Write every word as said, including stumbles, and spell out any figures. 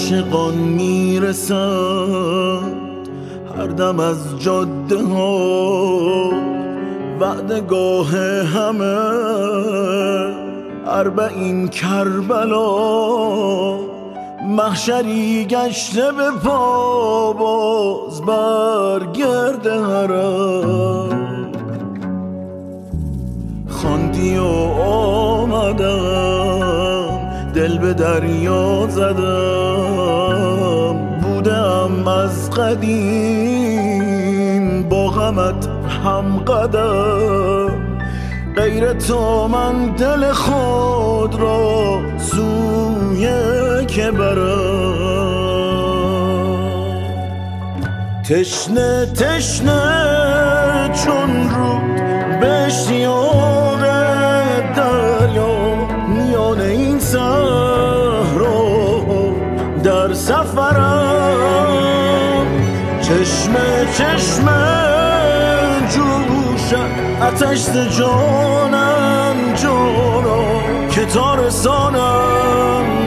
عاشقان میرسند هر دم از جاده ها وعدگاه همه اربعین کربلا محشری گشته به پا باز برگرد حرم خواندی و آمدم دل به دریا زدم بودم از قدیم با غمت هم قدم غیر تو من دل خود را سوی که برم تشنه تشنه چون رود به اشتیاق دریا میان این صحرا در سفرم چشمه چشمه جوشم آتش ز جانم جانا که تا رسانم